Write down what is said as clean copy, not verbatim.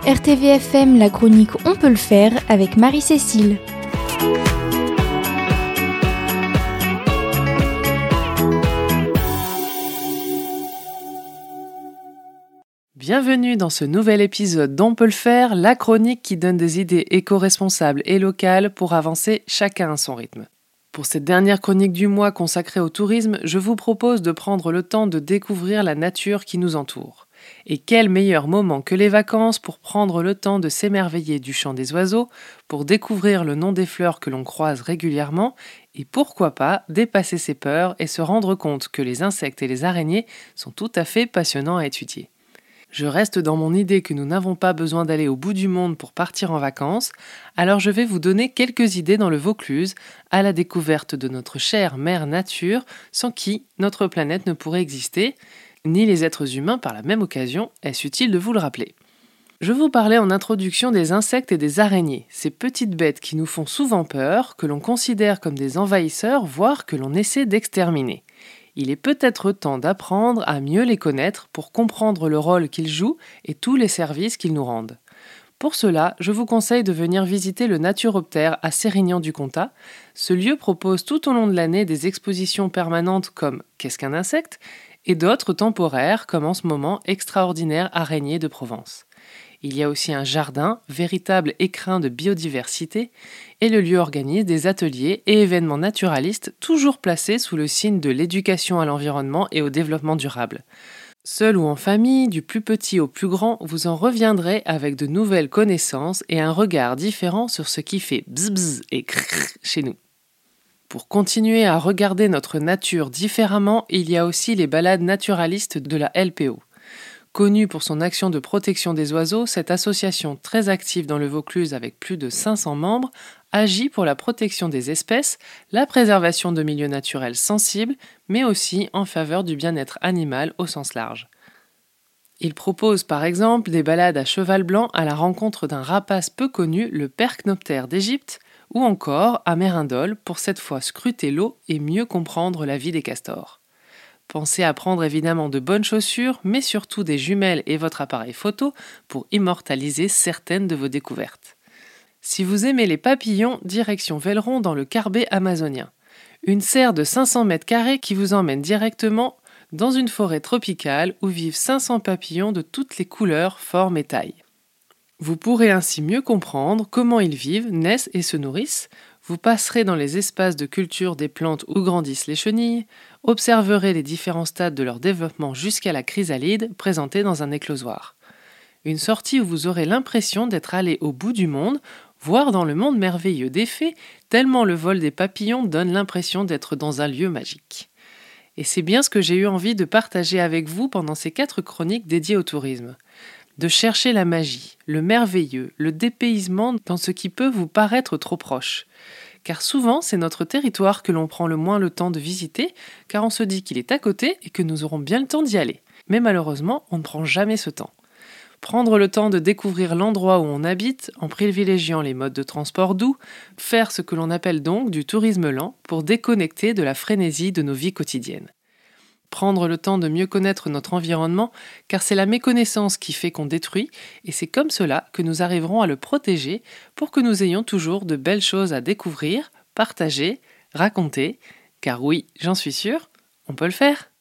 RTVFM, la chronique On peut le faire avec Marie-Cécile. Bienvenue dans ce nouvel épisode d'On peut le faire, la chronique qui donne des idées éco-responsables et locales pour avancer chacun à son rythme. Pour cette dernière chronique du mois consacrée au tourisme, je vous propose de prendre le temps de découvrir la nature qui nous entoure. Et quel meilleur moment que les vacances pour prendre le temps de s'émerveiller du chant des oiseaux, pour découvrir le nom des fleurs que l'on croise régulièrement, et pourquoi pas dépasser ses peurs et se rendre compte que les insectes et les araignées sont tout à fait passionnants à étudier. Je reste dans mon idée que nous n'avons pas besoin d'aller au bout du monde pour partir en vacances, alors je vais vous donner quelques idées dans le Vaucluse, à la découverte de notre chère mère nature, sans qui notre planète ne pourrait exister, ni les êtres humains par la même occasion, est-ce utile de vous le rappeler. Je vous parlais en introduction des insectes et des araignées, ces petites bêtes qui nous font souvent peur, que l'on considère comme des envahisseurs, voire que l'on essaie d'exterminer. Il est peut-être temps d'apprendre à mieux les connaître pour comprendre le rôle qu'ils jouent et tous les services qu'ils nous rendent. Pour cela, je vous conseille de venir visiter le Naturoptère à Sérignan-du-Comtat. Ce lieu propose tout au long de l'année des expositions permanentes comme « Qu'est-ce qu'un insecte ?», et d'autres temporaires comme en ce moment « Extraordinaire araignée de Provence ». Il y a aussi un jardin, véritable écrin de biodiversité, et le lieu organise des ateliers et événements naturalistes toujours placés sous le signe de l'éducation à l'environnement et au développement durable. Seul ou en famille, du plus petit au plus grand, vous en reviendrez avec de nouvelles connaissances et un regard différent sur ce qui fait bzz bzz et crrr chez nous. Pour continuer à regarder notre nature différemment, il y a aussi les balades naturalistes de la LPO. Connue pour son action de protection des oiseaux, cette association très active dans le Vaucluse avec plus de 500 membres agit pour la protection des espèces, la préservation de milieux naturels sensibles, mais aussi en faveur du bien-être animal au sens large. Il propose par exemple des balades à cheval blanc à la rencontre d'un rapace peu connu, le Percnoptère d'Égypte, ou encore à Mérindol pour cette fois scruter l'eau et mieux comprendre la vie des castors. Pensez à prendre évidemment de bonnes chaussures, mais surtout des jumelles et votre appareil photo pour immortaliser certaines de vos découvertes. Si vous aimez les papillons, direction Velleron dans le Carbet amazonien. Une serre de 500 mètres carrés qui vous emmène directement dans une forêt tropicale où vivent 500 papillons de toutes les couleurs, formes et tailles. Vous pourrez ainsi mieux comprendre comment ils vivent, naissent et se nourrissent. Vous passerez dans les espaces de culture des plantes où grandissent les chenilles, observerez les différents stades de leur développement jusqu'à la chrysalide présentée dans un éclosoir. Une sortie où vous aurez l'impression d'être allé au bout du monde, voire dans le monde merveilleux des fées, tellement le vol des papillons donne l'impression d'être dans un lieu magique. Et c'est bien ce que j'ai eu envie de partager avec vous pendant ces 4 chroniques dédiées au tourisme. De chercher la magie, le merveilleux, le dépaysement dans ce qui peut vous paraître trop proche. Car souvent, c'est notre territoire que l'on prend le moins le temps de visiter, car on se dit qu'il est à côté et que nous aurons bien le temps d'y aller. Mais malheureusement, on ne prend jamais ce temps. Prendre le temps de découvrir l'endroit où on habite, en privilégiant les modes de transport doux, faire ce que l'on appelle donc du tourisme lent pour déconnecter de la frénésie de nos vies quotidiennes. Prendre le temps de mieux connaître notre environnement, car c'est la méconnaissance qui fait qu'on détruit, et c'est comme cela que nous arriverons à le protéger pour que nous ayons toujours de belles choses à découvrir, partager, raconter, car oui, j'en suis sûre, on peut le faire.